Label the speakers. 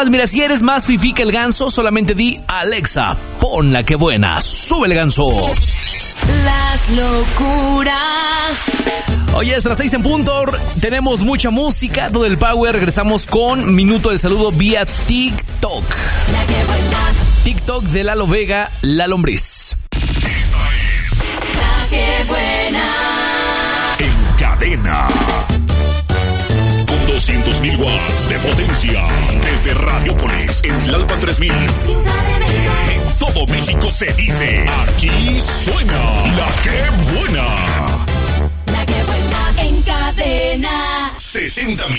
Speaker 1: Mira, si eres más fifí que el ganso, solamente di Alexa, pon la que buena, sube el ganso.
Speaker 2: Las locuras.
Speaker 1: Oye, es las 6 en punto, tenemos mucha música, todo el power, regresamos con Minuto del Saludo vía TikTok.
Speaker 2: La que buena.
Speaker 1: TikTok de Lalo Vega, La Lombriz.
Speaker 3: Esta es
Speaker 2: La que buena.
Speaker 3: En Cadena. Con 200.000 watts de potencia. Desde Radiopolis, en Tlalpan 3000. En todo México se dice, aquí suena La que buena.
Speaker 2: La que buena. En Cadena.
Speaker 3: 60